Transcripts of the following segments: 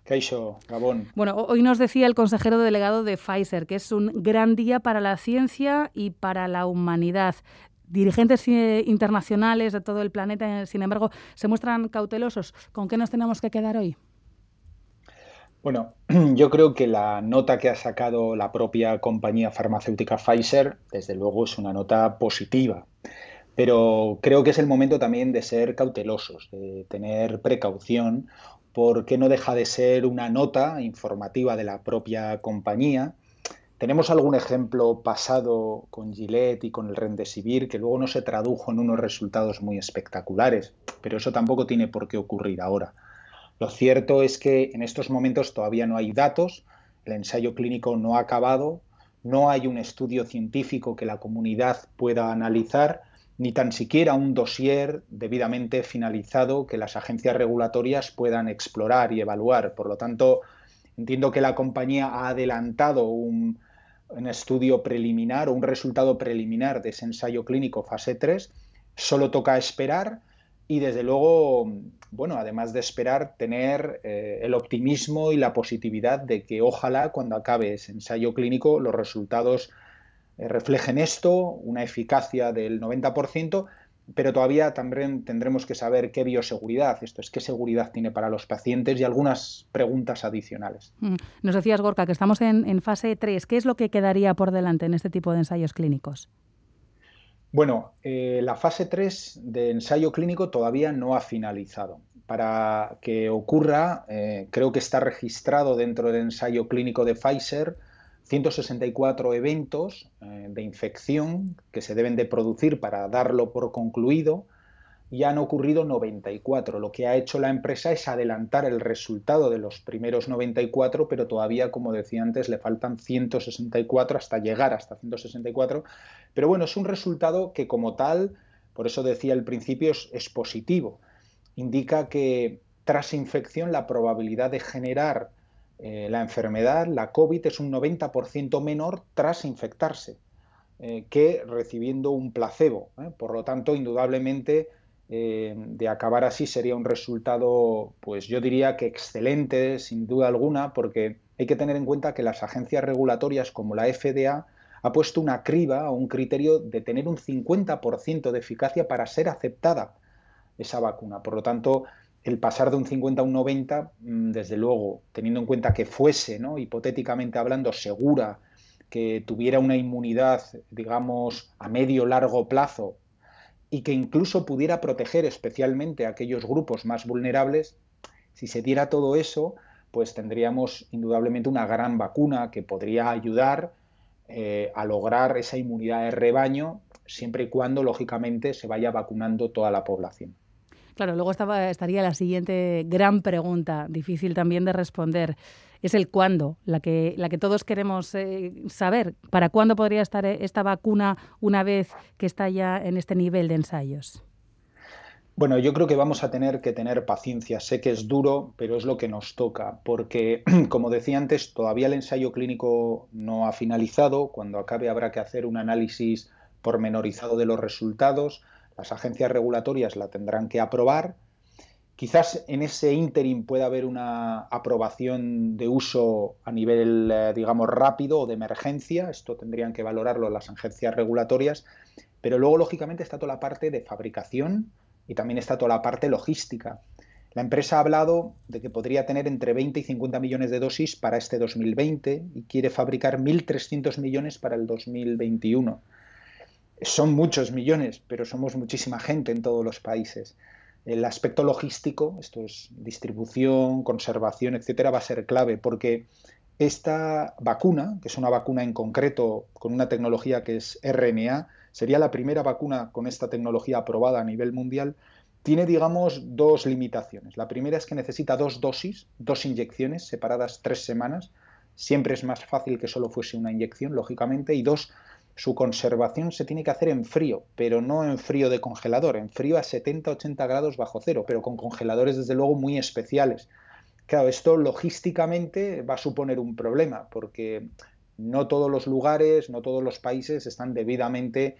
Kaixo, Gabón. Bueno, hoy nos decía el consejero delegado de Pfizer que es un gran día para la ciencia y para la humanidad. Dirigentes internacionales de todo el planeta, sin embargo, se muestran cautelosos. ¿Con qué nos tenemos que quedar hoy? Bueno, yo creo que la nota que ha sacado la propia compañía farmacéutica Pfizer, desde luego, es una nota positiva. Pero creo que es el momento también de ser cautelosos, de tener precaución, porque no deja de ser una nota informativa de la propia compañía. Tenemos algún ejemplo pasado con Gillette y con el Remdesivir que luego no se tradujo en unos resultados muy espectaculares, pero eso tampoco tiene por qué ocurrir ahora. Lo cierto es que en estos momentos todavía no hay datos, el ensayo clínico no ha acabado, no hay un estudio científico que la comunidad pueda analizar, ni tan siquiera un dossier debidamente finalizado que las agencias regulatorias puedan explorar y evaluar. Por lo tanto, entiendo que la compañía ha adelantado un estudio preliminar o un resultado preliminar de ese ensayo clínico fase 3. Solo toca esperar y, desde luego, bueno, además de esperar, tener el optimismo y la positividad de que ojalá cuando acabe ese ensayo clínico los resultados reflejen esto, una eficacia del 90%, pero todavía también tendremos que saber qué bioseguridad, esto es, qué seguridad tiene para los pacientes y algunas preguntas adicionales. Nos decías, Gorka, que estamos en fase 3. ¿Qué es lo que quedaría por delante en este tipo de ensayos clínicos? Bueno, la fase 3 de ensayo clínico todavía no ha finalizado. Para que ocurra, creo que está registrado dentro del ensayo clínico de Pfizer 164 eventos de infección que se deben de producir para darlo por concluido. Ya han ocurrido 94. Lo que ha hecho la empresa es adelantar el resultado de los primeros 94, pero todavía, como decía antes, le faltan 164 hasta llegar hasta 164. Pero bueno, es un resultado que, como tal, por eso decía al principio, es positivo. Indica que tras infección la probabilidad de generar la enfermedad, la COVID, es un 90% menor tras infectarse que recibiendo un placebo. Por lo tanto, indudablemente, de acabar así sería un resultado, pues yo diría que excelente, sin duda alguna, porque hay que tener en cuenta que las agencias regulatorias como la FDA ha puesto una criba o un criterio de tener un 50% de eficacia para ser aceptada esa vacuna. Por lo tanto, el pasar de un 50 a un 90, desde luego, teniendo en cuenta que fuese, ¿no?, hipotéticamente hablando, segura, que tuviera una inmunidad, digamos, a medio largo plazo y que incluso pudiera proteger especialmente a aquellos grupos más vulnerables, si se diera todo eso, pues tendríamos indudablemente una gran vacuna que podría ayudar a lograr esa inmunidad de rebaño, siempre y cuando, lógicamente, se vaya vacunando toda la población. Claro, luego estaría la siguiente gran pregunta, difícil también de responder. Es el cuándo, la que todos queremos saber. ¿Para cuándo podría estar esta vacuna una vez que está ya en este nivel de ensayos? Bueno, yo creo que vamos a tener que tener paciencia. Sé que es duro, pero es lo que nos toca, porque, como decía antes, todavía el ensayo clínico no ha finalizado. Cuando acabe habrá que hacer un análisis pormenorizado de los resultados. Las agencias regulatorias la tendrán que aprobar. Quizás en ese ínterin pueda haber una aprobación de uso a nivel, digamos, rápido o de emergencia. Esto tendrían que valorarlo las agencias regulatorias. Pero luego, lógicamente, está toda la parte de fabricación y también está toda la parte logística. La empresa ha hablado de que podría tener entre 20 y 50 millones de dosis para este 2020 y quiere fabricar 1.300 millones para el 2021. Son muchos millones, pero somos muchísima gente en todos los países. El aspecto logístico, esto es distribución, conservación, etcétera, va a ser clave porque esta vacuna, que es una vacuna en concreto con una tecnología que es RNA, sería la primera vacuna con esta tecnología aprobada a nivel mundial, tiene, digamos, dos limitaciones. La primera es que necesita dos dosis, dos inyecciones separadas 3 semanas. Siempre es más fácil que solo fuese una inyección, lógicamente. Y dos, su conservación se tiene que hacer en frío, pero no en frío de congelador, en frío a 70-80 grados bajo cero, pero con congeladores desde luego muy especiales. Claro, esto logísticamente va a suponer un problema, porque no todos los lugares, no todos los países están debidamente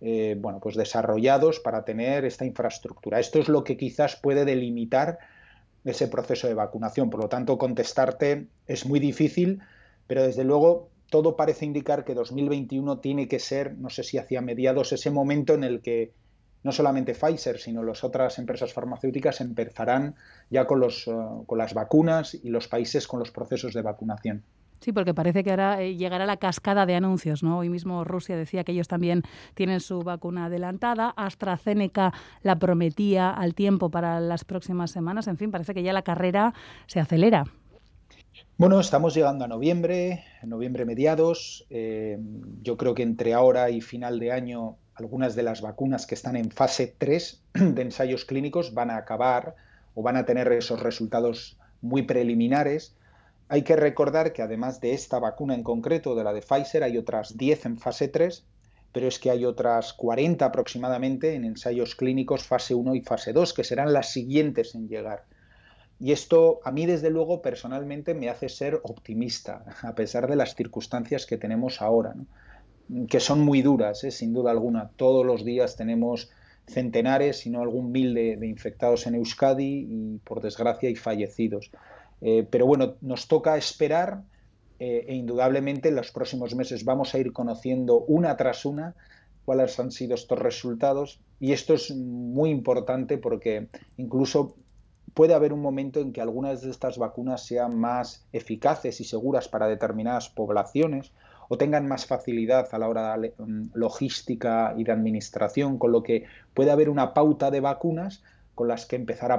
pues desarrollados para tener esta infraestructura. Esto es lo que quizás puede delimitar ese proceso de vacunación. Por lo tanto, contestarte es muy difícil, pero desde luego todo parece indicar que 2021 tiene que ser, no sé si hacia mediados, ese momento en el que no solamente Pfizer, sino las otras empresas farmacéuticas empezarán ya con las vacunas y los países con los procesos de vacunación. Sí, porque parece que ahora llegará la cascada de anuncios, ¿no? Hoy mismo Rusia decía que ellos también tienen su vacuna adelantada. AstraZeneca la prometía al tiempo para las próximas semanas. En fin, parece que ya la carrera se acelera. Bueno, estamos llegando a noviembre mediados. Yo creo que entre ahora y final de año algunas de las vacunas que están en fase 3 de ensayos clínicos van a acabar o van a tener esos resultados muy preliminares. Hay que recordar que además de esta vacuna en concreto, de la de Pfizer, hay otras 10 en fase 3, pero es que hay otras 40 aproximadamente en ensayos clínicos fase 1 y fase 2, que serán las siguientes en llegar. Y esto a mí, desde luego, personalmente me hace ser optimista, a pesar de las circunstancias que tenemos ahora, ¿no? Que son muy duras, sin duda alguna. Todos los días tenemos centenares, si no algún mil de infectados en Euskadi y, por desgracia, hay fallecidos. Pero bueno, nos toca esperar e indudablemente en los próximos meses vamos a ir conociendo una tras una cuáles han sido estos resultados y esto es muy importante porque incluso puede haber un momento en que algunas de estas vacunas sean más eficaces y seguras para determinadas poblaciones o tengan más facilidad a la hora de logística y de administración, con lo que puede haber una pauta de vacunas con las que empezar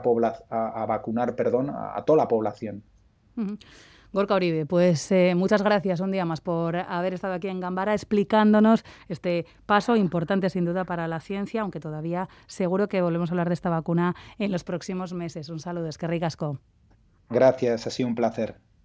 a vacunar, a toda la población. Uh-huh. Gorka Uribe, pues muchas gracias un día más por haber estado aquí en Ganbara explicándonos este paso importante sin duda para la ciencia, aunque todavía seguro que volvemos a hablar de esta vacuna en los próximos meses. Un saludo, eskerrik asko. Gracias, ha sido un placer.